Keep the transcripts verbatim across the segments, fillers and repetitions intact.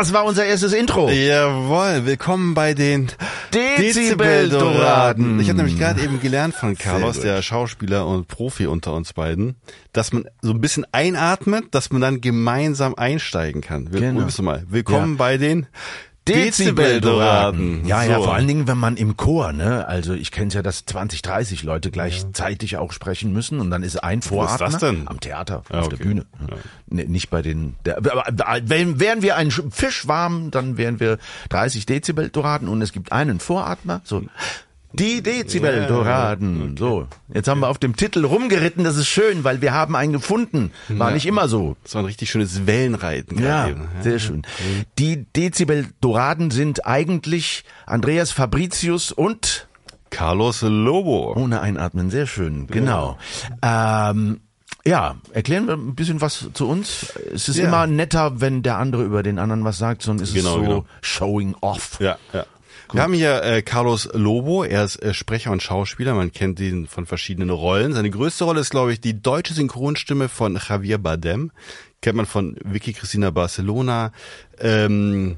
Das war unser erstes Intro. Jawohl, willkommen bei den Dezibel-Doraden. Ich habe nämlich gerade eben gelernt von Carlos, der Schauspieler und Profi unter uns beiden, dass man so ein bisschen einatmet, dass man dann gemeinsam einsteigen kann. Genau. Mal. Willkommen ja. bei den Dezibel-Doraden. Ja, so. ja, vor allen Dingen, wenn man im Chor, ne, also ich kenn's ja, dass zwanzig, dreißig Leute gleichzeitig auch sprechen müssen und dann ist ein Voratmer. Wo ist das denn? Am Theater, ja, auf okay. der Bühne. Ja. Nee, nicht bei den, der, aber wenn, wären wir ein Fisch warm, dann wären wir dreißig Dezibel-Doraden und es gibt einen Voratmer, so. Die Dezibel-Doraden. Yeah, okay. So, jetzt haben wir auf dem Titel rumgeritten, das ist schön, weil wir haben einen gefunden. War ja. nicht immer so. Das war ein richtig schönes Wellenreiten. Ja, eben. sehr schön. Die Dezibel-Doraden sind eigentlich Andreas Fabricius und Carlos Lobo. Ohne Einatmen, sehr schön, genau. Ja. Ähm, ja, erklären wir ein bisschen was zu uns. Es ist ja. immer netter, wenn der andere über den anderen was sagt, sondern es genau, ist so genau. showing off. Ja, ja. Gut. Wir haben hier äh, Carlos Lobo, er ist äh, Sprecher und Schauspieler, man kennt ihn von verschiedenen Rollen. Seine größte Rolle ist, glaube ich, die deutsche Synchronstimme von Javier Bardem, kennt man von Vicky Cristina Barcelona. Ähm,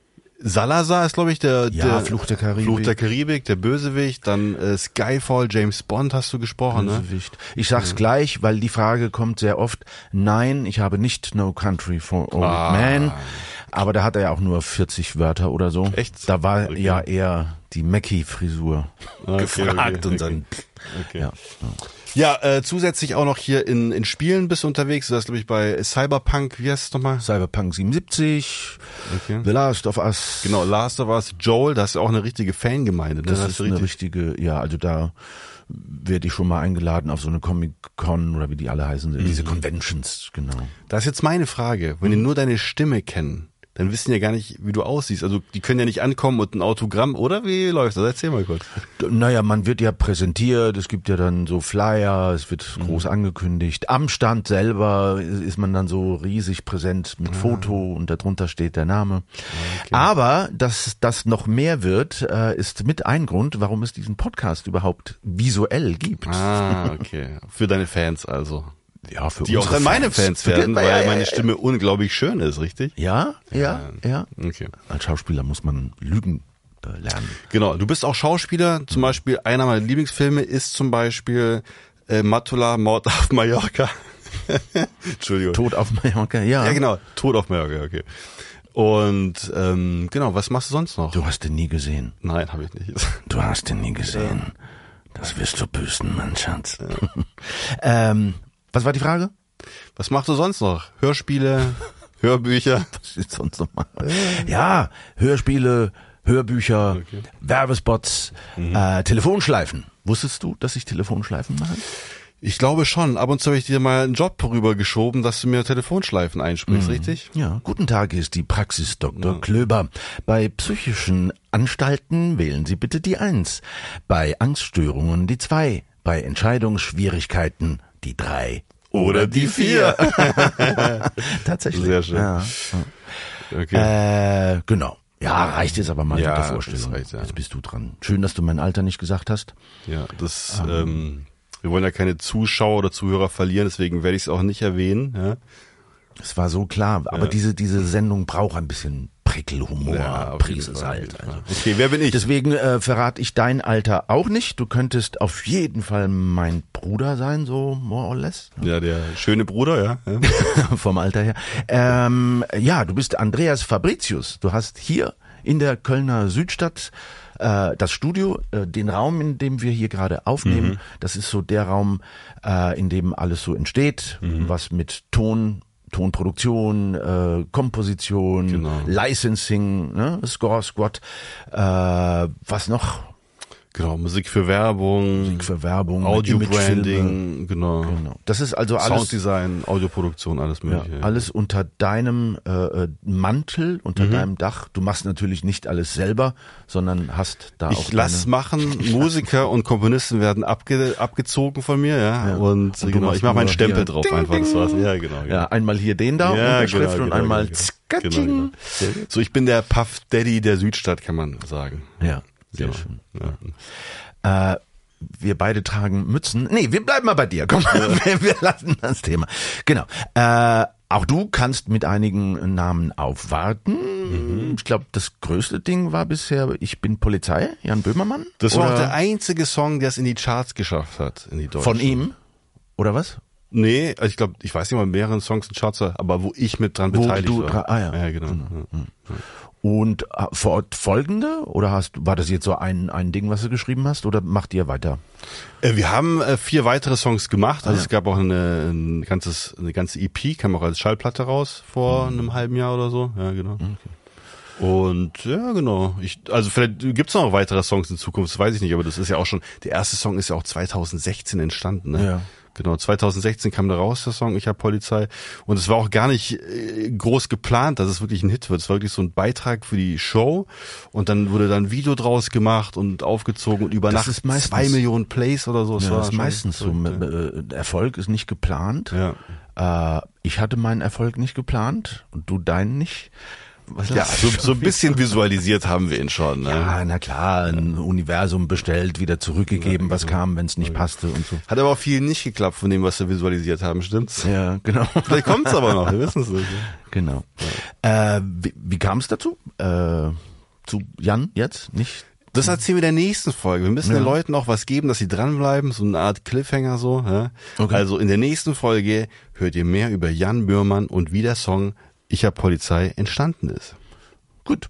Salazar ist, glaube ich, der, ja, der Fluch der Karibik. Fluch der Karibik, der Bösewicht. Dann äh, Skyfall, James Bond hast du gesprochen, Bösewicht. Ne? Ich sag's ja. gleich, weil die Frage kommt sehr oft. Nein, ich habe nicht No Country for Old ah. Men. Aber da hat er ja auch nur vierzig Wörter oder so. Echt? Da war okay. ja eher die Mackie-Frisur okay, gefragt okay, und okay. dann. Okay. Ja, ja äh, zusätzlich auch noch hier in, in Spielen bist du unterwegs. Du hast, glaube ich, bei Cyberpunk, wie heißt es nochmal? Cyberpunk siebenundsiebzig, okay. The Last of Us. Genau, Last of Us, Joel, das ist auch eine richtige Fangemeinde. Das, das ist eine richtig richtige, ja, also da werde ich schon mal eingeladen auf so eine Comic-Con oder wie die alle heißen, mhm. diese Conventions, genau. Das ist jetzt meine Frage, wenn mhm. die nur deine Stimme kennen, dann wissen die ja gar nicht, wie du aussiehst. Also die können ja nicht ankommen und ein Autogramm, oder? Wie läuft das? Erzähl mal kurz. Naja, man wird ja präsentiert, es gibt ja dann so Flyer, es wird mhm. groß angekündigt. Am Stand selber ist man dann so riesig präsent mit ah. Foto und darunter steht der Name. Okay. Aber dass das noch mehr wird, ist mit ein Grund, warum es diesen Podcast überhaupt visuell gibt. Ah, okay. Für deine Fans also. Ja, für die auch dann meine Fans, Fans werden, weil ja, ja, meine Stimme unglaublich schön ist, richtig? Ja, ja, ja. Okay. Als Schauspieler muss man lügen äh, lernen. Genau, du bist auch Schauspieler. Zum Beispiel, einer meiner Lieblingsfilme ist zum Beispiel äh, Matula, Mord auf Mallorca. Entschuldigung. Tod auf Mallorca, ja. Ja, genau, Tod auf Mallorca, okay. Und ähm, genau, was machst du sonst noch? Du hast den nie gesehen. Nein, habe ich nicht. Du hast den nie gesehen. Das wirst du büßen, mein Schatz. Ja. ähm, Was war die Frage? Was machst du sonst noch? Hörspiele, Hörbücher? Was ist sonst noch mal? Ja, Hörspiele, Hörbücher, okay. Werbespots, mhm. äh, Telefonschleifen. Wusstest du, dass ich Telefonschleifen mache? Ich glaube schon. Ab und zu habe ich dir mal einen Job rübergeschoben, dass du mir Telefonschleifen einsprichst, mhm. richtig? Ja, guten Tag, hier ist die Praxis Doktor Ja. Klöber. Bei psychischen Anstalten wählen Sie bitte die eins. Bei Angststörungen die zwei. Bei Entscheidungsschwierigkeiten die drei oder die vier. Tatsächlich. Sehr schön. Ja. Okay. Äh, genau. Ja, reicht jetzt aber mal ja, mit der Vorstellung. Reicht, ja. Jetzt bist du dran. Schön, dass du mein Alter nicht gesagt hast. Ja, das, ähm, ähm, wir wollen ja keine Zuschauer oder Zuhörer verlieren, deswegen werde ich es auch nicht erwähnen. Ja. Es war so klar, aber ja. diese diese Sendung braucht ein bisschen Prickelhumor, ja, Prise Salz. Also. Okay, wer bin ich? Deswegen äh, verrate ich dein Alter auch nicht. Du könntest auf jeden Fall mein Bruder sein, so more or less. Ja, der schöne Bruder, ja. ja. Vom Alter her. Ähm, ja, du bist Andreas Fabricius. Du hast hier in der Kölner Südstadt äh, das Studio, äh, den Raum, in dem wir hier gerade aufnehmen. Mhm. Das ist so der Raum, äh, in dem alles so entsteht, mhm. was mit Ton Tonproduktion, äh, Komposition, genau. Licensing, ne? Score Squad, äh, was noch? Genau, Musik für Werbung, Musik für Werbung, Audio-Branding, genau. genau. Das ist also alles Sounddesign, Audioproduktion, alles mögliche. Ja, alles unter deinem äh, Mantel, unter mhm. deinem Dach. Du machst natürlich nicht alles selber, sondern hast da ich auch Ich lass machen, Musiker und Komponisten werden abge, abgezogen von mir, ja. ja. Und, und genau, ich mache meinen Stempel hier. drauf, Ding, einfach. Ding. Das war's. Ja, genau, genau. Ja, einmal hier den da, ja, Unterschrift genau, und genau, einmal genau, genau. So, ich bin der Puff Daddy der Südstadt, kann man sagen. Ja, sehr genau. schön. Ja. Äh, wir beide tragen Mützen. Nee, wir bleiben mal bei dir. Komm, ja. wir, wir lassen das Thema. Genau. Äh, auch du kannst mit einigen Namen aufwarten. Mhm. Ich glaube, das größte Ding war bisher Ich bin Polizei, Jan Böhmermann. Das war Oder auch der einzige Song, der es in die Charts geschafft hat, in die deutschen. von ihm? Oder was? Nee, also ich glaube, ich weiß nicht mal mehreren Songs in Charts, aber wo ich mit dran Wo beteiligt du war. dra- ah, ja. ja, genau. Genau. Ja. Und äh, fort- folgende? Oder hast war das jetzt so ein, ein Ding, was du geschrieben hast? Oder macht ihr weiter? Äh, Wir haben äh, vier weitere Songs gemacht. Also Ah, ja. es gab auch eine, ein ganzes, eine ganze E P, kam auch als Schallplatte raus vor Mhm. einem halben Jahr oder so. Ja, genau. Und ja, genau. Ich, also vielleicht gibt's noch weitere Songs in Zukunft, das weiß ich nicht, aber das ist ja auch schon, der erste Song ist ja auch zwanzig sechzehn entstanden, ne? Ja. Genau, zwanzig sechzehn kam da raus, der Song, Ich hab Polizei. Und es war auch gar nicht äh, groß geplant, dass es wirklich ein Hit wird. Es war wirklich so ein Beitrag für die Show. Und dann wurde dann ein Video draus gemacht und aufgezogen und über Das Nacht ist meistens- zwei Millionen Plays oder so. Es Ja, war das ist schon meistens so. verrückt, Äh, Erfolg ist nicht geplant. ja. Äh, ich hatte meinen Erfolg nicht geplant und du deinen nicht. Was Ja, so, so ein bisschen visualisiert haben wir ihn schon. Ne? Ja, na klar, ein Universum bestellt, wieder zurückgegeben, was kam, wenn es nicht passte und so. Hat aber auch viel nicht geklappt von dem, was wir visualisiert haben, stimmt's? Ja, genau. Vielleicht kommt's aber noch, wir wissen es nicht. Genau. Äh, wie wie kam es dazu? Äh, zu Jan jetzt? Nicht? Das erzählen wir in der nächsten Folge. Wir müssen Ja. den Leuten auch was geben, dass sie dranbleiben, so eine Art Cliffhanger so. Ja? Okay. Also in der nächsten Folge hört ihr mehr über Jan Böhmermann und wie der Song Ich hab Polizei entstanden ist. Gut.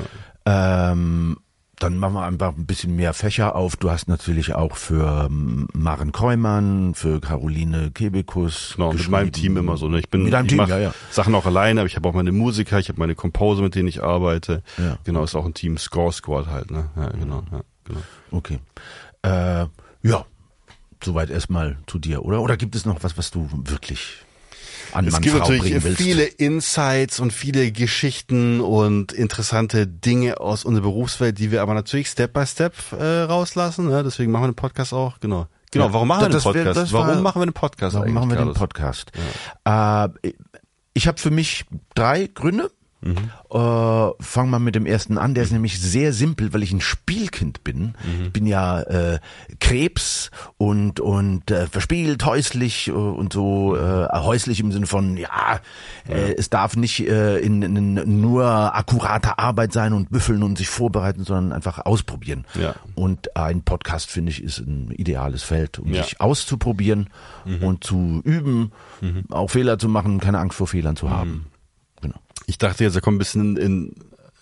Ähm, dann machen wir einfach ein bisschen mehr Fächer auf. Du hast natürlich auch für ähm, Maren Kreumann, für Caroline Kebekus Genau, mit geschrieben. meinem Team immer so. Ne? Ich bin, Mit deinem ich Team, mach ja, ja. Sachen auch alleine, aber ich habe auch meine Musiker, ich habe meine Composer, mit denen ich arbeite. Ja. Genau, ist auch ein Team, Score Squad halt. Ne? Ja, genau, ja, genau. Okay. Äh, ja, soweit erstmal zu dir, oder? Oder gibt es noch was, was du wirklich an Es Mann, gibt Frau natürlich bringen willst? viele Insights und viele Geschichten und interessante Dinge aus unserer Berufswelt, die wir aber natürlich Step by Step äh, rauslassen. Ne? Deswegen machen wir den Podcast auch. Genau. Genau. Ja, Warum machen wir den das wär- Podcast? das war- Warum machen wir den Podcast Warum eigentlich? machen wir den Carlos? Podcast? Äh, ich habe für mich drei Gründe. Mhm. Äh, fangen wir mit dem ersten an. Der ist nämlich sehr simpel, weil ich ein Spielkind bin. Mhm. Ich bin ja äh, Krebs und und äh, verspielt, häuslich äh, und so äh, häuslich im Sinne von ja, äh, es darf nicht äh, in, in nur akkurater Arbeit sein und büffeln und sich vorbereiten, sondern einfach ausprobieren. Ja. Und ein Podcast, finde ich, ist ein ideales Feld, um Ja. sich auszuprobieren und zu üben, auch Fehler zu machen, keine Angst vor Fehlern zu haben. Genau. Ich dachte jetzt, da kommt ein bisschen in, in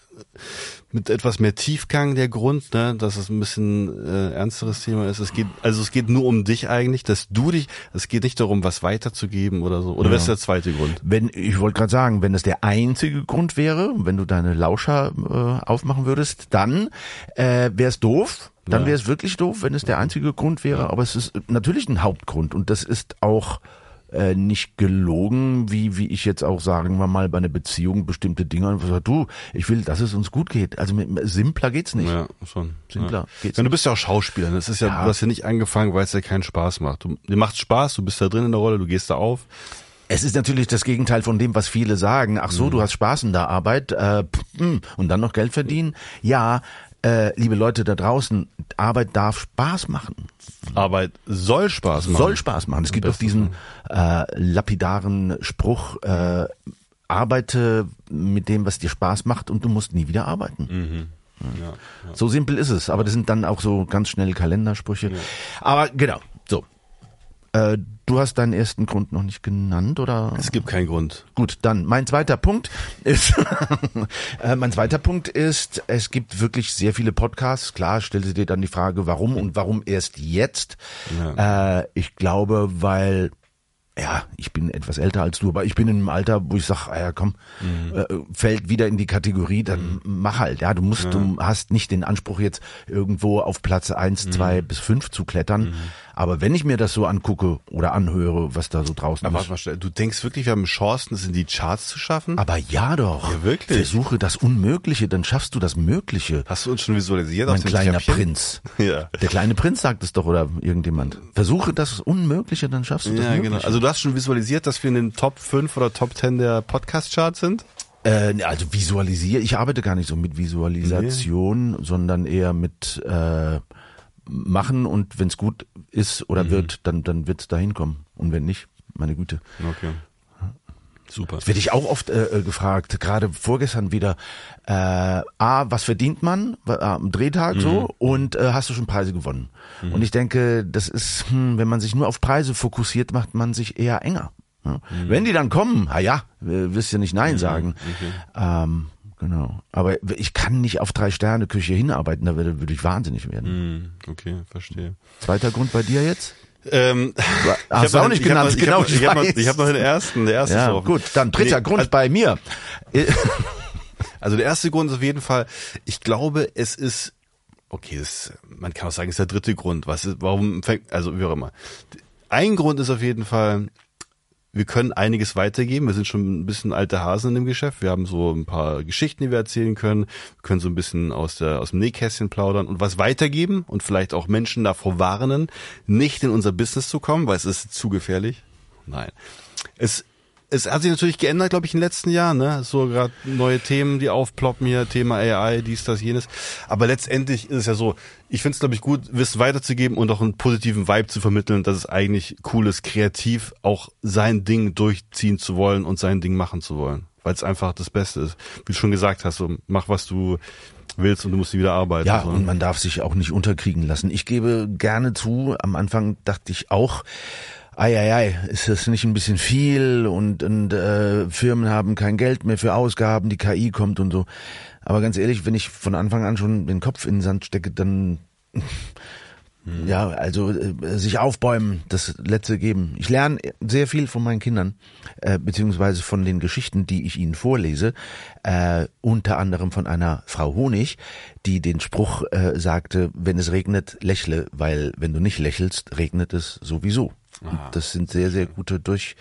mit etwas mehr Tiefgang der Grund, ne, dass es ein bisschen äh, ernsteres Thema ist. Es geht, also es geht nur um dich eigentlich, dass du dich, es geht nicht darum, was weiterzugeben oder so. Oder Ja. was ist der zweite Grund? Wenn, ich wollte gerade sagen, wenn das der einzige Grund wäre, wenn du deine Lauscher äh, aufmachen würdest, dann äh, wäre es doof. Dann Ja. wäre es wirklich doof, wenn es der einzige Grund wäre. Aber es ist natürlich ein Hauptgrund und das ist auch äh, nicht gelogen, wie wie ich jetzt auch sagen wir mal bei einer Beziehung bestimmte Dinge einfach sage, du, ich will, dass es uns gut geht. Also mit, simpler geht's nicht. Ja, schon. Simpler ja. geht's Ja, du nicht. bist ja auch Schauspieler. Das ist ja, Ja. du hast ja nicht angefangen, weil es ja keinen Spaß macht. Du, dir macht Spaß, du bist da drin in der Rolle, du gehst da auf. Es ist natürlich das Gegenteil von dem, was viele sagen. Ach so, du hast Spaß in der Arbeit äh, pff, mh, und dann noch Geld verdienen. Ja, äh, liebe Leute da draußen, Arbeit darf Spaß machen. Arbeit soll Spaß machen. Soll Spaß machen. Es gibt doch diesen äh, lapidaren Spruch, äh, arbeite mit dem, was dir Spaß macht und du musst nie wieder arbeiten. Ja, ja. So simpel ist es, aber das sind dann auch so ganz schnell Kalendersprüche. Aber genau, so. Äh, du hast deinen ersten Grund noch nicht genannt, oder? Es gibt keinen Grund. Gut, dann mein zweiter Punkt ist, äh, mein zweiter Punkt ist, es gibt wirklich sehr viele Podcasts. Klar, stellst du dir dann die Frage, warum und warum erst jetzt? Ja. Äh, ich glaube, weil, ja, ich bin etwas älter als du, aber ich bin in einem Alter, wo ich sage, ja komm, Mhm. äh, fällt wieder in die Kategorie, dann mach halt. Ja, du musst, Ja. du hast nicht den Anspruch jetzt irgendwo auf Platz eins, zwei bis fünf zu klettern. Mhm. Aber wenn ich mir das so angucke oder anhöre, was da so draußen Aber ist. warte mal schnell, du denkst wirklich, wir haben Chancen, es in die Charts zu schaffen? Aber ja doch. Ja, wirklich? Versuche das Unmögliche, dann schaffst du das Mögliche. Hast du uns schon visualisiert Mein auf dem kleiner Treppchen? Prinz. Ja. Der kleine Prinz sagt es doch, oder irgendjemand. Versuche das Unmögliche, dann schaffst du das Ja, Mögliche. genau. Also du hast schon visualisiert, dass wir in den Top fünf oder Top zehn der Podcast-Charts sind? Äh, also visualisiere, ich arbeite gar nicht so mit Visualisation, sondern eher mit äh, machen und wenn es gut ist oder Mhm. wird, dann, dann wird es dahin kommen. Und wenn nicht, meine Güte. Okay. Super. Das werde ich auch oft äh, gefragt, gerade vorgestern wieder, äh, A, was verdient man äh, am Drehtag mhm. so und äh, hast du schon Preise gewonnen? Mhm. Und ich denke, das ist, hm, wenn man sich nur auf Preise fokussiert, macht man sich eher enger. Ja? Mhm. Wenn die dann kommen, na ja, wirst du nicht Nein sagen. Okay. Ähm, genau. Aber ich kann nicht auf Drei-Sterne-Küche hinarbeiten, da würde, würde ich wahnsinnig werden. Mhm. Okay, verstehe. Zweiter Grund bei dir jetzt? Ähm, Hast du auch nicht genannt, genau. Ich habe noch, ich hab noch den ersten, der erste ja, ist gut, dann dritter nee, Grund also, bei mir. Also der erste Grund ist auf jeden Fall, ich glaube, es ist, okay, das, man kann auch sagen, es ist der dritte Grund. Was ist, warum fängt, also wie auch immer. Ein Grund ist auf jeden Fall, wir können einiges weitergeben. Wir sind schon ein bisschen alte Hasen in dem Geschäft. Wir haben so ein paar Geschichten, die wir erzählen können. Wir können so ein bisschen aus der aus dem Nähkästchen plaudern und was weitergeben und vielleicht auch Menschen davor warnen, nicht in unser Business zu kommen, weil es ist zu gefährlich. Nein. Es Es hat sich natürlich geändert, glaube ich, in den letzten Jahren, ne? So gerade neue Themen, die aufploppen hier, Thema A I, dies, das, jenes. Aber letztendlich ist es ja so, ich finde es, glaube ich, gut, Wissen weiterzugeben und auch einen positiven Vibe zu vermitteln, dass es eigentlich cool ist, kreativ auch sein Ding durchziehen zu wollen und sein Ding machen zu wollen. Weil es einfach das Beste ist. Wie du schon gesagt hast, so mach, was du willst und du musst wieder arbeiten. Ja, so. Und man darf sich auch nicht unterkriegen lassen. Ich gebe gerne zu, am Anfang dachte ich auch, Ei, ei, ei, ist das nicht ein bisschen viel und, und äh, Firmen haben kein Geld mehr für Ausgaben, die K I kommt und so. Aber ganz ehrlich, wenn ich von Anfang an schon den Kopf in den Sand stecke, dann hm. ja, also äh, sich aufbäumen, das Letzte geben. Ich lerne sehr viel von meinen Kindern, äh, beziehungsweise von den Geschichten, die ich ihnen vorlese, äh, unter anderem von einer Frau Honig, die den Spruch äh, sagte, wenn es regnet, lächle, weil wenn du nicht lächelst, regnet es sowieso. Und das sind sehr, sehr gute Durch,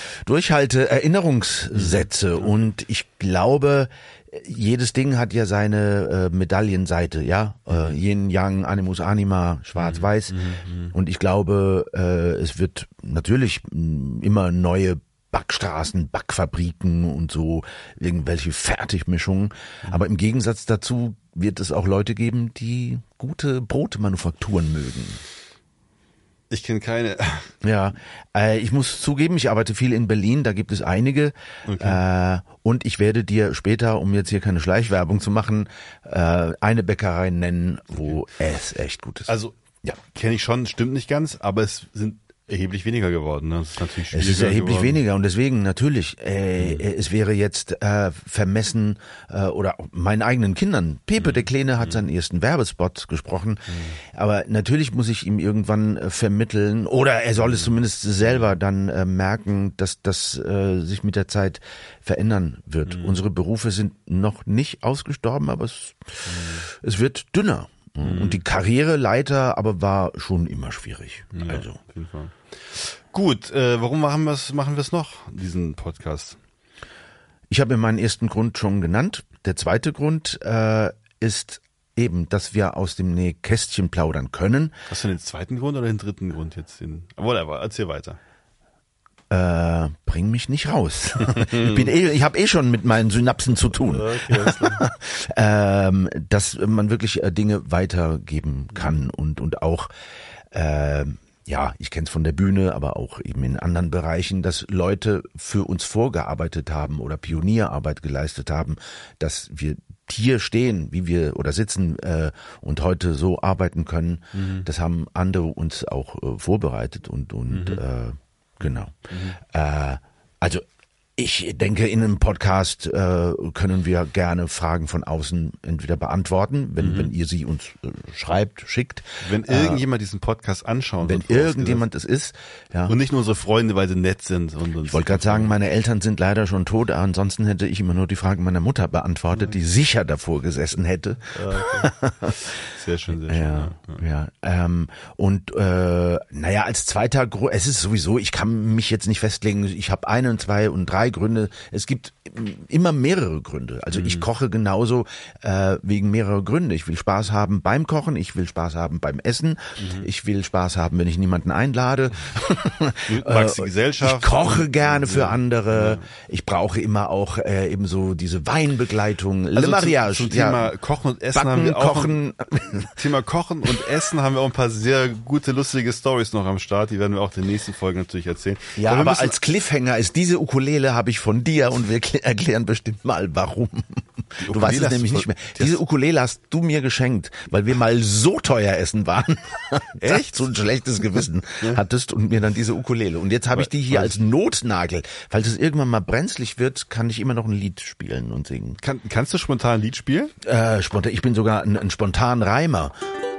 Durchhalte-Erinnerungssätze. Mhm. Und ich glaube, jedes Ding hat ja seine äh, Medaillenseite, ja. Äh, Yin, Yang, Animus, Anima, Schwarz-Weiß. Mhm. Und ich glaube, äh, es wird natürlich mh, immer neue Backstraßen, Backfabriken und so, irgendwelche Fertigmischungen. Mhm. Aber im Gegensatz dazu wird es auch Leute geben, die gute Brotmanufakturen mögen. Ich kenne keine. Ja, äh, ich muss zugeben, ich arbeite viel in Berlin, da gibt es einige. Okay. Äh, und ich werde dir später, um jetzt hier keine Schleichwerbung zu machen, äh, eine Bäckerei nennen, wo okay. es echt gut ist. Also, ja, kenne ich schon, stimmt nicht ganz, aber es sind erheblich weniger geworden. Ne? Das ist natürlich schwieriger Es ist erheblich geworden. weniger und deswegen natürlich, äh, mhm. es wäre jetzt äh, vermessen äh, oder meinen eigenen Kindern. Pepe mhm. der Kleine hat mhm. seinen ersten Werbespot gesprochen, mhm. aber natürlich muss ich ihm irgendwann äh, vermitteln oder er soll es zumindest selber dann äh, merken, dass das äh, sich mit der Zeit verändern wird. Mhm. Unsere Berufe sind noch nicht ausgestorben, aber es, mhm. es wird dünner. Mhm. Und die Karriereleiter aber war schon immer schwierig. Ja, also. auf jeden Fall. Gut, äh, warum machen wir es machen wir es noch, diesen Podcast? Ich habe meinen ersten Grund schon genannt. Der zweite Grund äh, ist eben, dass wir aus dem Nähkästchen plaudern können. Hast du den zweiten Grund oder den dritten Grund jetzt? Den, whatever, erzähl weiter. Äh, bring mich nicht raus. ich bin eh, ich habe eh schon mit meinen Synapsen zu tun. Okay, ähm, dass man wirklich äh, Dinge weitergeben kann und und auch äh, ja, ich kenne es von der Bühne, aber auch eben in anderen Bereichen, dass Leute für uns vorgearbeitet haben oder Pionierarbeit geleistet haben, dass wir hier stehen, wie wir oder sitzen äh, und heute so arbeiten können. Mhm. Das haben andere uns auch äh, vorbereitet und und mhm. äh, Genau. Mhm. Äh, also ich denke, in einem Podcast äh, können wir gerne Fragen von außen entweder beantworten, wenn, mhm. wenn ihr sie uns äh, schreibt, schickt. Wenn irgendjemand äh, diesen Podcast anschauen Wenn irgendjemand es ist. Ja. Und nicht nur unsere Freunde, weil sie nett sind. Und ich wollte gerade sagen, meine Eltern sind leider schon tot, ansonsten hätte ich immer nur die Fragen meiner Mutter beantwortet, okay. die sicher davor gesessen hätte. Okay. Sehr schön, sehr schön. Ja, ja. ja ähm, und äh, naja, als zweiter Grund, es ist sowieso, ich kann mich jetzt nicht festlegen, ich habe einen, zwei und drei Gründe. Es gibt immer mehrere Gründe. Also mhm. ich koche genauso äh, wegen mehrerer Gründe. Ich will Spaß haben beim Kochen, ich will Spaß haben beim Essen, mhm. ich will Spaß haben, wenn ich niemanden einlade. Du magst die Gesellschaft. Ich koche gerne für andere. Ja. Ich brauche immer auch äh, eben so diese Weinbegleitung. Also Le Mariage. Zum, zum ja. Thema Kochen und Essen Backen, haben wir auch Kochen. Ein, Thema Kochen und Essen haben wir auch ein paar sehr gute, lustige Stories noch am Start. Die werden wir auch in den nächsten Folgen natürlich erzählen. Ja, aber, aber als Cliffhanger ist diese Ukulele Ukulele habe ich von dir und wir kl- erklären bestimmt mal, warum. Du weißt es hast nämlich du nicht von- mehr. Diese Ukulele hast du mir geschenkt, weil wir mal so teuer essen waren, dass du ein schlechtes Gewissen hattest und mir dann diese Ukulele. Und jetzt habe ich die hier als Notnagel. Falls es irgendwann mal brenzlig wird, kann ich immer noch ein Lied spielen und singen. Kann, kannst du spontan ein Lied spielen? Äh, spontan, ich bin sogar ein, ein spontan Reimer.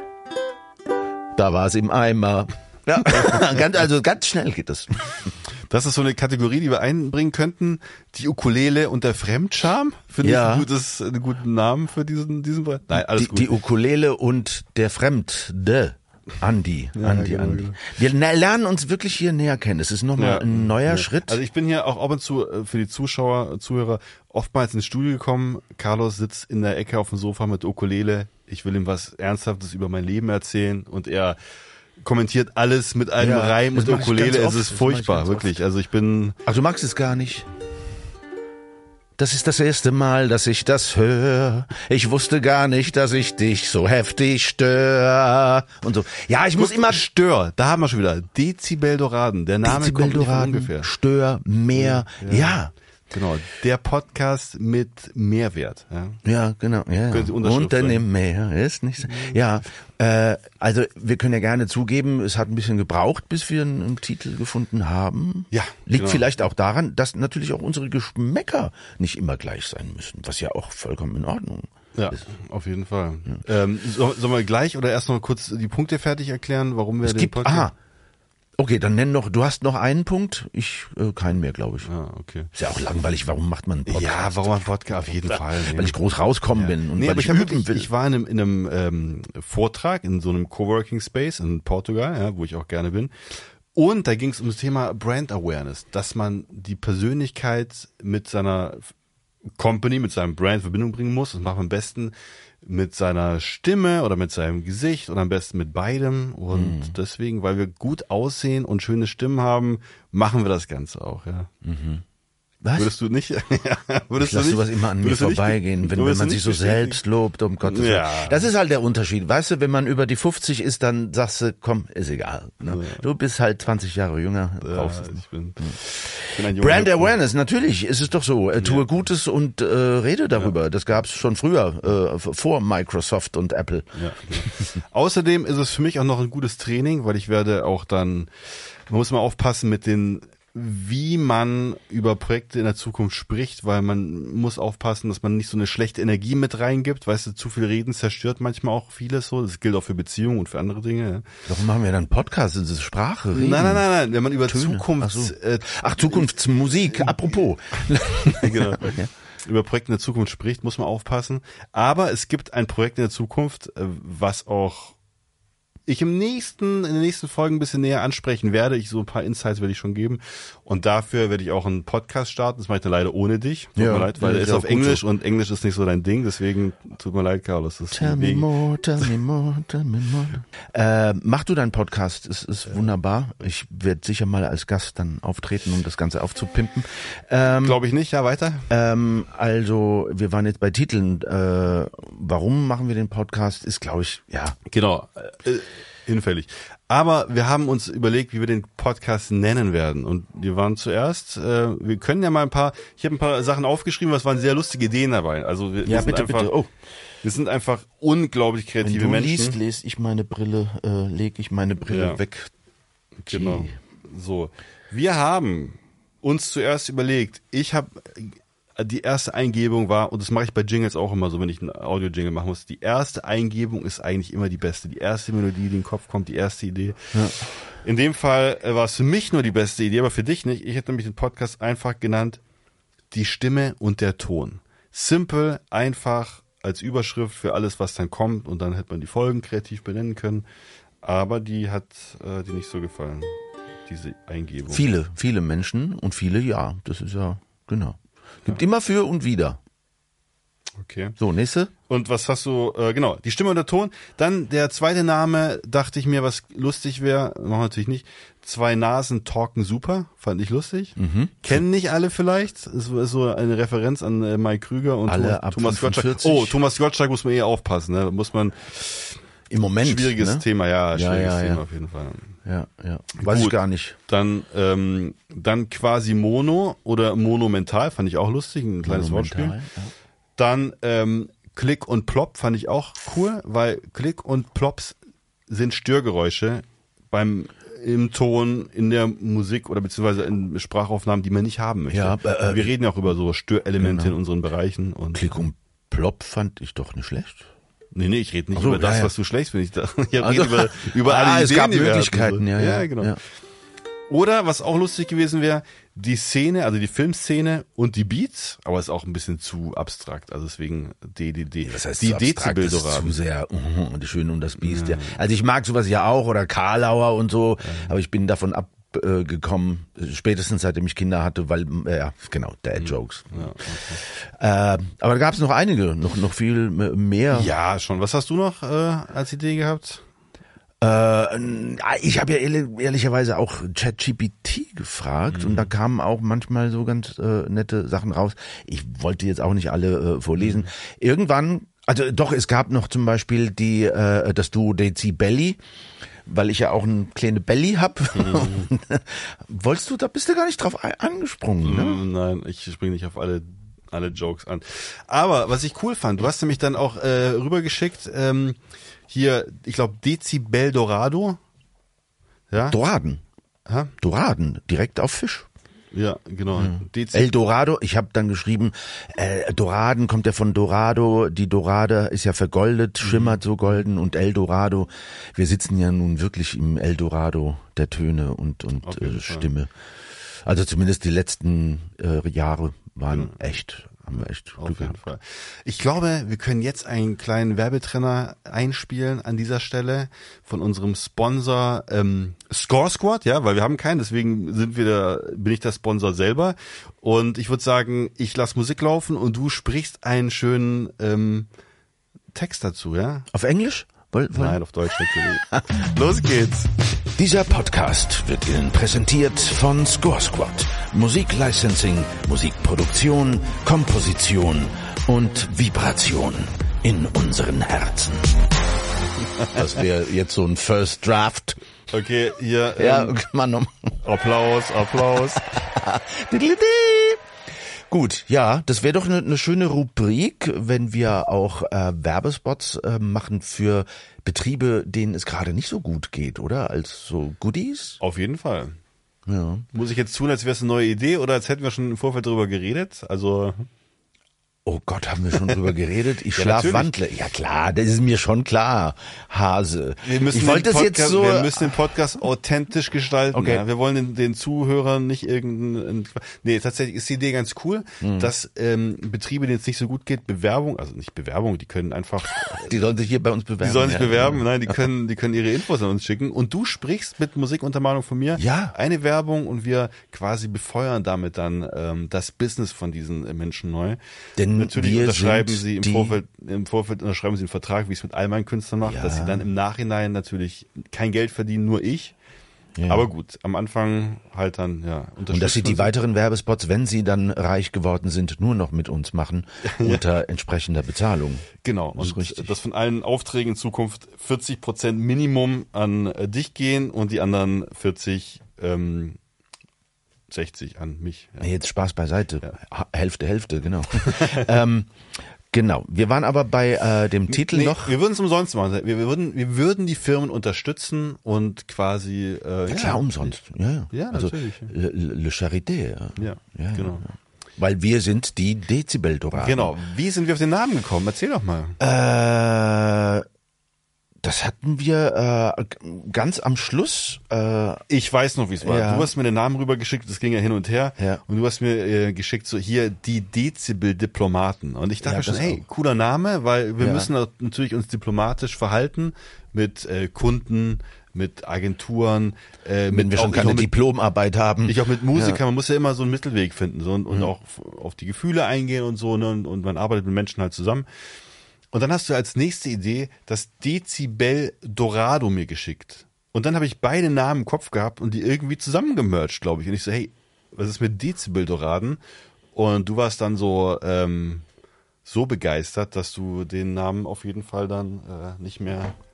Da war es im Eimer. Ja, ganz, also ganz schnell geht das. Das ist so eine Kategorie, die wir einbringen könnten. Die Ukulele und der Fremdscham. Finde Ja. ich ein gutes, einen guten Namen für diesen, diesen Bereich. Nein, alles Die, gut. die Ukulele und der Fremde. Andi, Andi, genau, Andi. genau. Wir na- lernen uns wirklich hier näher kennen. Es ist nochmal Ja. ein neuer Ja. Schritt. Also ich bin hier auch ab und zu äh, für die Zuschauer, Zuhörer oftmals ins Studio gekommen. Carlos sitzt in der Ecke auf dem Sofa mit Ukulele. Ich will ihm was Ernsthaftes über mein Leben erzählen und er kommentiert alles mit einem Ja, Reim das und mach ich Ukulele. ganz Es oft. ist Das mach ich furchtbar, ganz wirklich. Also ich bin Ach, du magst es gar nicht? Das ist das erste Mal, dass ich das höre. Ich wusste gar nicht, dass ich dich so heftig störe. Und so. Ja, ich muss Guck, immer Stör. Da haben wir schon wieder Dezibel Doraden. Der Name kommt nicht von Dezibeldoraden, ungefähr. Stör, mehr. Ja. ja. Genau, der Podcast mit Mehrwert. Ja. Ja, genau. Ja, Können Sie ja. Unterschrift Und dann sein? im Meer ist nicht so. Ja, äh, also wir können ja gerne zugeben, es hat ein bisschen gebraucht, bis wir einen, einen Titel gefunden haben. Ja, Liegt genau. vielleicht auch daran, dass natürlich auch unsere Geschmäcker nicht immer gleich sein müssen, was ja auch vollkommen in Ordnung Ja, ist. auf jeden Fall. Ähm, so, sollen wir gleich oder erst noch kurz die Punkte fertig erklären, warum wir Es den gibt, Podcast... aha, okay, dann nenn noch, du hast noch einen Punkt, ich äh, keinen mehr, glaube ich. Ah, okay. Ist ja auch langweilig, warum macht man einen Podcast? Ja, warum ein Podcast? Auf jeden Fall. Nee. Weil ich groß rauskommen bin und Nee, weil aber ich ich, hab üben wirklich, will. ich war in einem, in einem ähm, Vortrag in so einem Coworking Space in Portugal, ja, wo ich auch gerne bin. Und da ging es um das Thema Brand Awareness, dass man die Persönlichkeit mit seiner Company, mit seinem Brand in Verbindung bringen muss. Das macht man am besten mit seiner Stimme oder mit seinem Gesicht oder am besten mit beidem. Und Mhm. deswegen, weil wir gut aussehen und schöne Stimmen haben, machen wir das Ganze auch. Ja. Was? Würdest du nicht? Ja, würdest Ich lasse du nicht? sowas immer an mir würdest du nicht- vorbeigehen, wenn, wenn würdest man du sich so nicht bestätigen? selbst lobt, um Gottes Willen. Ja. Das ist halt der Unterschied. Weißt du, wenn man über die fünfzig ist, dann sagst du, komm, ist egal. Ne? Du bist halt zwanzig Jahre jünger, Ja, brauchst es nicht. ich bin, ich bin ein junger Brand Hüpfer. Awareness, natürlich, ist es doch so. Äh, tue Gutes und äh, rede darüber. Das gab's schon früher, äh, vor Microsoft und Apple. Ja, genau. Außerdem ist es für mich auch noch ein gutes Training, weil ich werde auch dann, man muss mal aufpassen mit den, wie man über Projekte in der Zukunft spricht, weil man muss aufpassen, dass man nicht so eine schlechte Energie mit reingibt. Weißt du, zu viel Reden zerstört manchmal auch vieles so. Das gilt auch für Beziehungen und für andere Dinge. Ja. Warum machen wir dann Podcast? Das ist Sprache, Reden. Nein, nein, nein, nein. Wenn man über Töne. Zukunft, Ach so. äh, Ach, Zukunftsmusik, apropos. genau. über Projekte in der Zukunft spricht, muss man aufpassen. Aber es gibt ein Projekt in der Zukunft, äh, was auch ich im nächsten, in den nächsten Folgen ein bisschen näher ansprechen werde. Ich so ein paar Insights werde ich schon geben. Und dafür werde ich auch einen Podcast starten. Das mache ich dann leider ohne dich. Tut Ja, mir leid, weil ja, er ist ist auch auf gut Englisch so. und Englisch ist nicht so dein Ding. Deswegen tut mir leid, Carlos. Das ist Tell me wegen- more, tell me more, tell me more. Äh, mach du deinen Podcast, es ist wunderbar. Ich werde sicher mal als Gast dann auftreten, um das Ganze aufzupimpen. Ähm, Glaube ich nicht. Ja, weiter. ähm, also, wir waren jetzt bei Titeln. Äh, warum machen wir den Podcast? Ist, glaube ich, ja. Genau. Äh, hinfällig. Aber wir haben uns überlegt, wie wir den Podcast nennen werden. Und wir waren zuerst, äh, wir können ja mal ein paar, ich habe ein paar Sachen aufgeschrieben, was waren sehr lustige Ideen dabei. Also wir, wir Ja, sind bitte, einfach, bitte. Oh, wir sind einfach unglaublich wenn kreative du Menschen. liest, lese ich meine Brille, äh, lege ich meine Brille Ja. weg. Genau. So. Wir haben uns zuerst überlegt, ich habe die erste Eingebung war, und das mache ich bei Jingles auch immer so, wenn ich einen Audio-Jingle machen muss, die erste Eingebung ist eigentlich immer die beste. Die erste Melodie, die in den Kopf kommt, die erste Idee. Ja. In dem Fall äh, war es für mich nur die beste Idee, aber für dich nicht. Ich hätte nämlich den Podcast einfach genannt, die Stimme und der Ton. Simple, einfach als Überschrift für alles, was dann kommt, und dann hätte man die Folgen kreativ benennen können. Aber die hat äh, dir nicht so gefallen, diese Eingebung. Viele, viele Menschen und viele ja. Das ist ja, genau. Gibt immer für und wider. Okay. So, nächste. Und was hast du, äh, genau, die Stimme und der Ton. Dann der zweite Name, dachte ich mir, was lustig wäre, machen wir natürlich nicht. Zwei Nasen talken super, fand ich lustig. Mhm. Kennen nicht alle vielleicht. Es ist so eine Referenz an äh, Mike Krüger und Alle Thomas, ab Thomas Gottschalk. fünfundvierzig. Oh, Thomas Gottschalk muss man eh aufpassen, ne? Da muss man, Im Moment, schwieriges ne? Thema, ja, schwieriges ja, ja. Thema auf jeden Fall. Ja, ja. Weiß ich Gut. gar nicht. Dann, ähm, dann quasi Mono oder Monumental, fand ich auch lustig, ein kleines Monumental, Wortspiel. ja. Dann ähm, Klick und Plop fand ich auch cool, weil Klick und Plops sind Störgeräusche beim im Ton, in der Musik oder beziehungsweise in Sprachaufnahmen, die man nicht haben möchte. Ja, äh, Wir reden ja auch über so Störelemente genau. in unseren Bereichen. Und Klick und Plop fand ich doch nicht schlecht. Nee, nee, ich rede nicht Ach so, über das, ja, ja. was du schlecht findest. Ich rede Also, über, über alle ah, Ideen, es gab die wir Möglichkeiten, hatten. ja, ja. Ja, genau. Ja. Oder, was auch lustig gewesen wäre, die Szene, also die Filmszene und die Beats, aber ist auch ein bisschen zu abstrakt, also deswegen D D D. Das heißt, die so abstrakt, das ist Dezibel-Doraden. zu sehr, uh, die Schöne und das Biest, ja. Also ich mag sowas ja auch, oder Karlauer und so, aber ich bin davon abgekommen, spätestens seitdem ich Kinder hatte, weil, äh, ja, genau, Dad-Jokes. Ja, okay. Äh, aber da gab es noch einige, noch, noch viel mehr. Ja, schon. Was hast du noch äh, als Idee gehabt? Äh, ich habe ja ehrlich, ehrlicherweise auch ChatGPT gefragt, mhm. und da kamen auch manchmal so ganz äh, nette Sachen raus. Ich wollte jetzt auch nicht alle äh, vorlesen. Mhm. Irgendwann, also doch, es gab noch zum Beispiel die äh, das Duo Dezibelli, weil ich ja auch eine kleine Belly hab. Mhm. Wolltest du, da bist du gar nicht drauf angesprungen, ne? Mhm, nein, ich springe nicht auf alle alle Jokes an. Aber was ich cool fand, du hast nämlich dann auch äh, rübergeschickt, ähm, hier, ich glaube, Dezibel Dorado. Ja? Doraden. Ha? Doraden, direkt auf Fisch. Ja, genau. Mhm. Dezibel. El Dorado, ich habe dann geschrieben, äh, Doraden kommt ja von Dorado, die Dorade ist ja vergoldet, schimmert so golden, und El Dorado, wir sitzen ja nun wirklich im El Dorado der Töne und, und äh, Stimme. Also zumindest die letzten äh, Jahre waren Ja. echt, haben wir echt Auf Glück jeden gehabt. Fall. Ich glaube, wir können jetzt einen kleinen Werbetrenner einspielen an dieser Stelle von unserem Sponsor ähm, Score Squad, ja, weil wir haben keinen, deswegen sind wir der, bin ich der Sponsor selber. Und ich würde sagen, ich lasse Musik laufen und du sprichst einen schönen ähm, Text dazu, ja? Auf Englisch? Woll, woll? Nein, auf Deutsch natürlich. Los geht's. Dieser Podcast wird Ihnen präsentiert von Score Squad. Musiklicensing, Musikproduktion, Komposition und Vibration in unseren Herzen. Das wäre jetzt so ein First Draft. Okay, hier ähm, Ja, Mann, nochmal. Applaus, Applaus. Gut, ja, das wäre doch eine ne schöne Rubrik, wenn wir auch äh, Werbespots äh, machen für Betriebe, denen es gerade nicht so gut geht, oder? Als so Goodies? Auf jeden Fall. Ja. Muss ich jetzt tun, als wäre es eine neue Idee oder als hätten wir schon im Vorfeld darüber geredet? Also Oh Gott, haben wir schon drüber geredet? Ich Ja, schlafwandle. Ja klar, das ist mir schon klar, Hase. wir müssen, ich den wollte das Podcast, jetzt so. wir müssen den Podcast authentisch gestalten. Okay. Ja? Wir wollen den, den Zuhörern nicht irgendein... Nee, tatsächlich ist die Idee ganz cool, Mhm. dass ähm, Betriebe, denen es nicht so gut geht, Bewerbung, also nicht Bewerbung, die können einfach... Die sollen sich hier bei uns bewerben. Die sollen sich ja. bewerben, nein, die können, die können ihre Infos an uns schicken und du sprichst mit Musikuntermalung von mir Ja. eine Werbung und wir quasi befeuern damit dann ähm, das Business von diesen äh, Menschen neu. Denn Natürlich wir unterschreiben sind sie im die- Vorfeld, im Vorfeld unterschreiben sie einen Vertrag, wie ich es mit all meinen Künstlern mache, Ja. dass sie dann im Nachhinein natürlich kein Geld verdienen, nur ich. Ja. Aber gut, am Anfang halt dann, ja, unterstützen. Und dass sie die uns. weiteren Werbespots, wenn sie dann reich geworden sind, nur noch mit uns machen, unter entsprechender Bezahlung. Genau, Das ist und richtig. dass von allen Aufträgen in Zukunft vierzig Prozent Minimum an äh, dich gehen und die anderen vierzig, ähm, sechzig an mich. Ja. Jetzt Spaß beiseite. Ha- Hälfte, Hälfte, genau. ähm, genau. Wir waren aber bei äh, dem Titel Nee, noch. wir würden es umsonst machen. Wir, wir, würden, wir würden die Firmen unterstützen und quasi... Äh, Ja, klar, umsonst. Ja, ja. Ja, also, natürlich. Le, Le Charité. Ja. Ja, Ja, genau. ja. Weil wir sind die Dezibel-Doraden. Genau. Wie sind wir auf den Namen gekommen? Erzähl doch mal. Äh, das hatten wir äh, ganz am Schluss. Äh, Ich weiß noch, wie es war. Ja. Du hast mir den Namen rübergeschickt, das ging ja hin und her. Ja. Und du hast mir äh, geschickt, so hier, die Dezibel-Diplomaten. Und ich dachte Ja, schon, das hey, cooler Name, weil wir Ja. müssen da natürlich uns diplomatisch verhalten mit äh, Kunden, mit Agenturen, äh, wenn mit wir schon auch, keine ich auch mit, Diplomarbeit haben. ich auch mit Musikern, man muss ja immer so einen Mittelweg finden so, und, und auch f- auf die Gefühle eingehen und so, ne, und, und man arbeitet mit Menschen halt zusammen. Und dann hast du als nächste Idee das Dezibel Dorado mir geschickt. Und dann habe ich beide Namen im Kopf gehabt und die irgendwie zusammengemerged, glaube ich. Und ich so, hey, was ist mit Dezibel Doraden? Und du warst dann so ähm, so begeistert, dass du den Namen auf jeden Fall dann äh, nicht mehr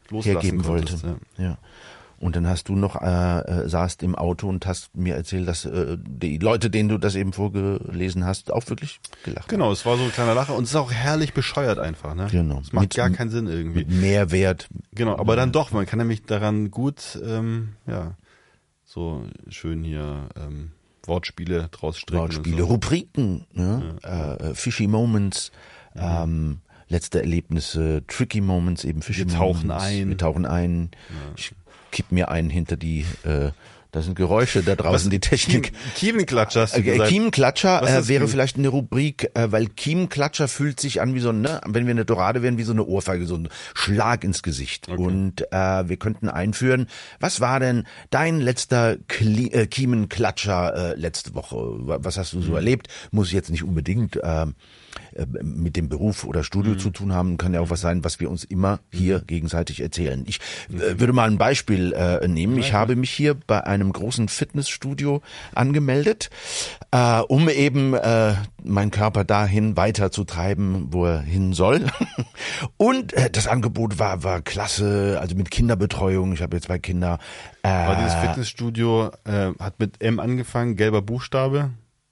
loslassen hergeben konntest, wollte. Ja. ja. Und dann hast du noch, äh, äh, saßt im Auto und hast mir erzählt, dass äh, die Leute, denen du das eben vorgelesen hast, auch wirklich gelacht haben. Genau, es war so ein kleiner Lacher und es ist auch herrlich bescheuert einfach. Ne? Genau. Es macht Mit- gar keinen Sinn irgendwie. Mit Mehrwert. Genau, aber dann doch, man kann nämlich daran gut, ähm, ja, so schön hier ähm, Wortspiele draus stricken. Wortspiele, und so. Rubriken, ne? ja. äh, Fishy Moments, ja. ähm, letzte Erlebnisse, Tricky Moments, eben Fishy Wir Moments. tauchen ein. Wir tauchen ein. Ja. Ich kipp mir einen hinter die, äh, da sind Geräusche da draußen, Was? die Technik. Kiemenklatscher hast du Äh, gesagt. Kiemenklatscher Was äh, ist wäre Kiemen? vielleicht eine Rubrik, äh, weil Kiemenklatscher fühlt sich an wie so ein, ne, wenn wir eine Dorade wären, wie so eine Ohrfeige, so ein Schlag ins Gesicht. Okay. Und äh, wir könnten einführen, was war denn dein letzter Kli äh, Kiemenklatscher äh, letzte Woche? Was hast du so Mhm. erlebt? Muss jetzt nicht unbedingt äh, äh, mit dem Beruf oder Studio Mhm. zu tun haben, kann ja auch was sein, was wir uns immer hier gegenseitig erzählen. Ich äh, würde mal ein Beispiel äh, nehmen. Ich habe mich hier bei einem großen Fitnessstudio angemeldet, äh, um eben äh, meinen Körper dahin weiter zu treiben, wo er hin soll. Und äh, das Angebot war war klasse, also mit Kinderbetreuung. Ich habe jetzt zwei Kinder. Äh, War dieses Fitnessstudio, äh, hat mit M angefangen, gelber Buchstabe?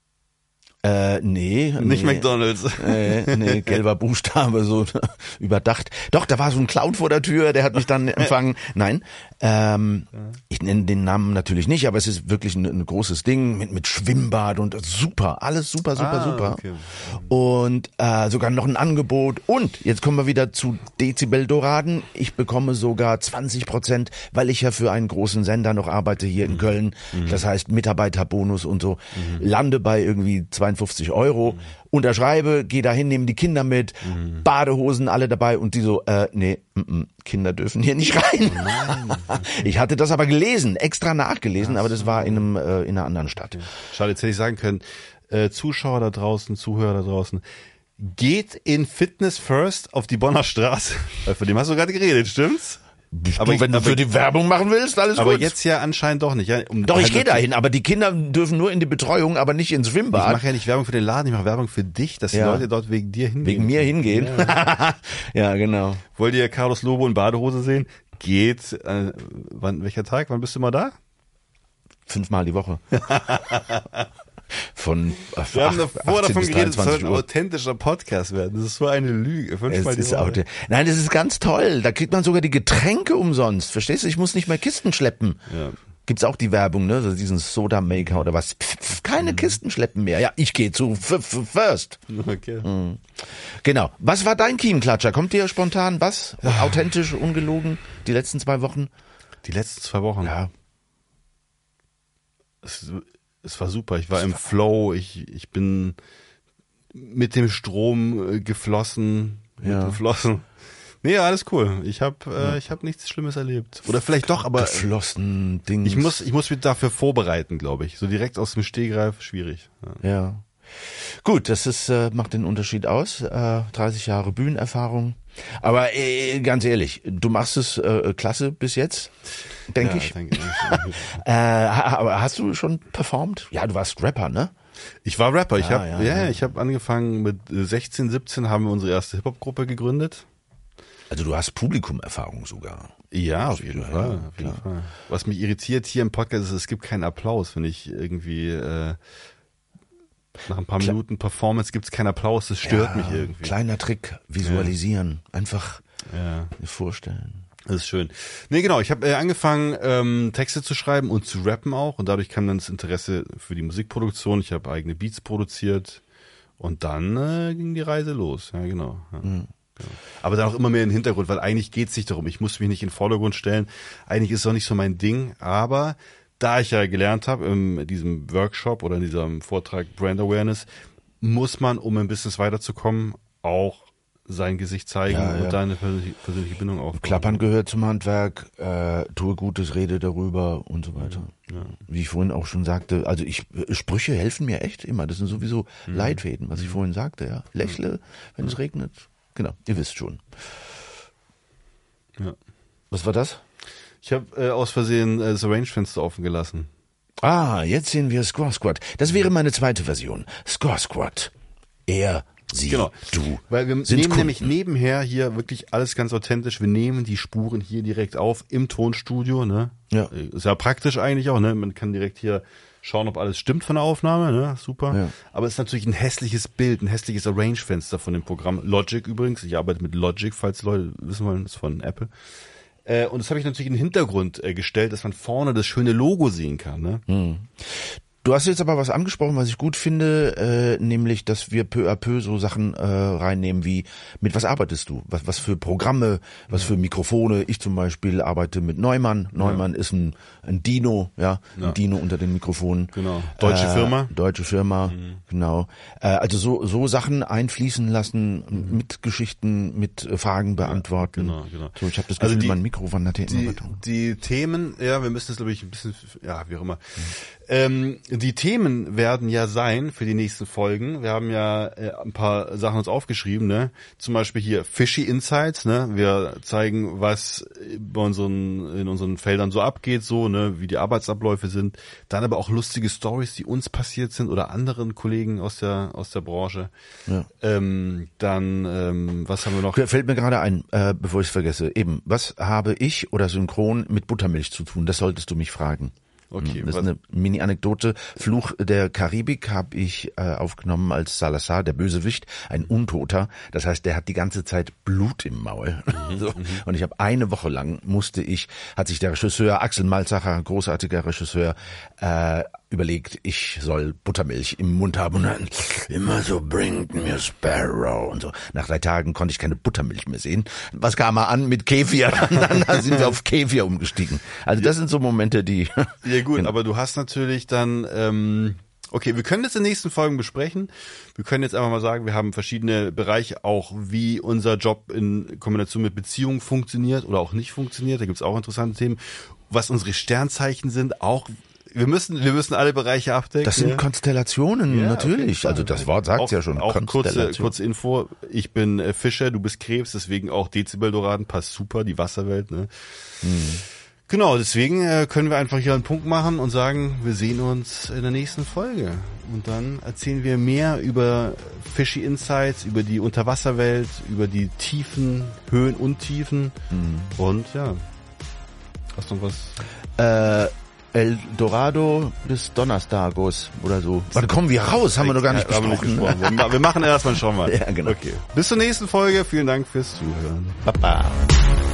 Äh, nee. Nicht nee. McDonald's. Äh, nee, gelber Buchstabe, so überdacht. Doch, da war so ein Clown vor der Tür, der hat mich dann empfangen. Nein, ähm, ich nenne den Namen natürlich nicht, aber es ist wirklich ein, ein großes Ding mit, mit Schwimmbad und super, alles super, super, Ah, super. okay. Und äh, sogar noch ein Angebot. Und jetzt kommen wir wieder zu Dezibel-Doraden. Ich bekomme sogar zwanzig Prozent, weil ich ja für einen großen Sender noch arbeite hier in Köln. Das heißt Mitarbeiterbonus und so. Lande bei irgendwie zweiundfünfzig Euro. Unterschreibe, gehe dahin, nehme die Kinder mit, Badehosen alle dabei und die so, äh, nee, m -m, Kinder dürfen hier nicht rein. Ich hatte das aber gelesen, extra nachgelesen, aber das war in einem äh, in einer anderen Stadt. Schade, jetzt hätte ich sagen können, äh, Zuschauer da draußen, Zuhörer da draußen, geht in Fitness First auf die Bonner Straße. Weil von dem hast du gerade geredet, stimmt's? Aber du, wenn du aber- für die Werbung machen willst, alles Aber gut. jetzt ja anscheinend doch nicht. Ja, um Doch, ich halt gehe natürlich- dahin, aber die Kinder dürfen nur in die Betreuung, aber nicht ins Ich Schwimmbad. mache ja nicht Werbung für den Laden, ich mache Werbung für dich, dass die Ja. Leute dort wegen dir hingehen. Wegen mir hingehen. Ja, ja genau. Wollt ihr Carlos Lobo in Badehose sehen? Geht, äh, wann, welcher Tag? Wann bist du mal da? Fünfmal die Woche. Von äh, Wir haben ach- davor achtzehn davon bis geredet, es soll dreiundzwanzig ein Uhr. authentischer Podcast werden. Das ist so eine Lüge. Es Fünfmal die ist Woche. auch, nein, das ist ganz toll. Da kriegt man sogar die Getränke umsonst. Verstehst du? Ich muss nicht mehr Kisten schleppen. Ja. Gibt's auch die Werbung, ne? So diesen Soda Maker oder was. Pff, pff, keine Mhm. Kisten schleppen mehr. Ja, ich gehe zu F F First. Okay. Genau. Was war dein Kiemenklatscher? Kommt dir spontan was? Authentisch, ungelogen? Die letzten zwei Wochen? Die letzten zwei Wochen. Ja. Es, es war super. Ich war im Flow. Ich, ich bin mit dem Strom äh, geflossen. Mit Ja. dem Flossen. Nee, alles cool. Ich habe äh, ich hab nichts Schlimmes erlebt. Oder vielleicht doch, aber Geflossen, Dings. ich muss, ich muss mich dafür vorbereiten, glaube ich. So direkt aus dem Stehgreif, schwierig. Ja. Ja. Gut, das ist, äh, macht den Unterschied aus. Äh, dreißig Jahre Bühnenerfahrung. Aber äh, ganz ehrlich, du machst es äh, klasse bis jetzt, denke Ja, ich. danke. Äh, ha- aber hast du schon performt? Ja, du warst Rapper, ne? Ich war Rapper. Ich Ja, habe ja, ja, ja. ich habe angefangen mit sechzehn, siebzehn haben wir unsere erste Hip-Hop-Gruppe gegründet. Also du hast Publikumerfahrung sogar. Ja, auf jeden Ja, Fall. ja, Auf jeden Fall. Was mich irritiert hier im Podcast ist, es gibt keinen Applaus, wenn ich irgendwie äh, nach ein paar Klar. Minuten Performance gibt es keinen Applaus, das stört Ja, mich irgendwie. Kleiner Trick, visualisieren. Einfach Ja, mir vorstellen. das ist schön. Nee, genau, ich habe äh, angefangen, ähm, Texte zu schreiben und zu rappen auch und dadurch kam dann das Interesse für die Musikproduktion. Ich habe eigene Beats produziert und dann äh, ging die Reise los. Ja, genau. Ja. Mhm. Ja. Aber dann auch immer mehr in den Hintergrund, weil eigentlich geht's nicht darum, ich muss mich nicht in den Vordergrund stellen. Eigentlich ist es auch nicht so mein Ding, aber da ich ja gelernt habe in diesem Workshop oder in diesem Vortrag Brand Awareness, muss man, um im Business weiterzukommen, auch sein Gesicht zeigen Ja, ja. und da eine persönliche, persönliche Bindung aufbauen. Klappern gehört zum Handwerk, äh, tue Gutes, rede darüber und so weiter. Ja. Wie ich vorhin auch schon sagte, also ich Sprüche helfen mir echt immer. Das sind sowieso Mhm. Leitfäden, was ich vorhin sagte, ja. Lächle, wenn es regnet. Genau, ihr wisst schon. Ja. Was war das? Ich habe äh, aus Versehen äh, das Arrange-Fenster offen gelassen. Ah, jetzt sehen wir Score Squad. Das wäre meine zweite Version. Score Squad. Er Sie, genau. du. Weil wir sind nehmen Kunden. nämlich nebenher hier wirklich alles ganz authentisch. Wir nehmen die Spuren hier direkt auf im Tonstudio, ne? Ja. Ist ja praktisch eigentlich auch, ne? Man kann direkt hier schauen, ob alles stimmt von der Aufnahme, ne? Super. Ja. Aber es ist natürlich ein hässliches Bild, ein hässliches Arrange-Fenster von dem Programm. Logic übrigens. Ich arbeite mit Logic, falls Leute wissen wollen, das ist von Apple. Äh, und das habe ich natürlich in den Hintergrund äh, gestellt, dass man vorne das schöne Logo sehen kann, ne? Hm. Du hast jetzt aber was angesprochen, was ich gut finde, äh, nämlich, dass wir peu à peu so Sachen äh, reinnehmen wie, mit was arbeitest du? Was, was für Programme, was ja. für Mikrofone? Ich zum Beispiel arbeite mit Neumann. Neumann ja. ist ein, ein Dino, ja, ja, ein Dino unter den Mikrofonen. Genau. Deutsche äh, Firma. Deutsche Firma, mhm. genau. Äh, also so so Sachen einfließen lassen, mhm. mit Geschichten, mit äh, Fragen beantworten. Ja, genau, genau. So, ich habe das Gefühl, also die, mein Mikro wandert hier immer die, die Themen, ja, wir müssen das, glaube ich, ein bisschen, ja, wie auch immer. Mhm. Ähm, die Themen werden ja sein für die nächsten Folgen. Wir haben ja äh, ein paar Sachen uns aufgeschrieben, ne? Zum Beispiel hier Fishy Insights, ne? Wir zeigen, was bei unseren, in unseren Feldern so abgeht, so, ne? Wie die Arbeitsabläufe sind. Dann aber auch lustige Stories, die uns passiert sind oder anderen Kollegen aus der, aus der Branche. Ja. Ähm, dann, ähm, was haben wir noch? Fällt mir gerade ein, äh, bevor ich es vergesse. Eben, was habe ich oder Synchron mit Buttermilch zu tun? Das solltest du mich fragen. Okay, das ist eine Mini-Anekdote. Fluch der Karibik habe ich äh, aufgenommen als Salazar, der Bösewicht, ein Untoter. Das heißt, der hat die ganze Zeit Blut im Maul. Mhm, so. Und ich habe eine Woche lang musste ich, hat sich der Regisseur Axel Malzacher, großartiger Regisseur, äh, überlegt, ich soll Buttermilch im Mund haben und dann immer so, bringt mir Sparrow und so. Nach drei Tagen konnte ich keine Buttermilch mehr sehen. Was kam mal an mit Kefir? Dann, dann sind wir auf Kefir umgestiegen. Also das sind so Momente, die... Ja gut, genau. Aber du hast natürlich dann... Ähm Okay, wir können das in den nächsten Folgen besprechen. Wir können jetzt einfach mal sagen, wir haben verschiedene Bereiche, auch wie unser Job in Kombination mit Beziehungen funktioniert oder auch nicht funktioniert. Da gibt's auch interessante Themen. Was unsere Sternzeichen sind, auch... Wir müssen, wir müssen alle Bereiche abdecken. Das sind ja. Konstellationen, ja, natürlich. Also das Wort sagt auch, ja schon. Auch kurze, kurze Info. Ich bin äh, Fischer, du bist Krebs, deswegen auch Dezibeldoraden passt super, die Wasserwelt. Ne? Hm. Genau, deswegen äh, können wir einfach hier einen Punkt machen und sagen, wir sehen uns in der nächsten Folge. Und dann erzählen wir mehr über Fishy Insights, über die Unterwasserwelt, über die Tiefen, Höhen und Tiefen. Hm. Und ja, hast du noch was? Äh, El Dorado bis Donnerstagos oder so. Wann kommen wir raus? Haben wir noch gar nicht besprochen. Nicht gesprochen. Wir machen erstmal, schauen wir. Ja, genau. Okay. Bis zur nächsten Folge. Vielen Dank fürs Zuhören. Baba.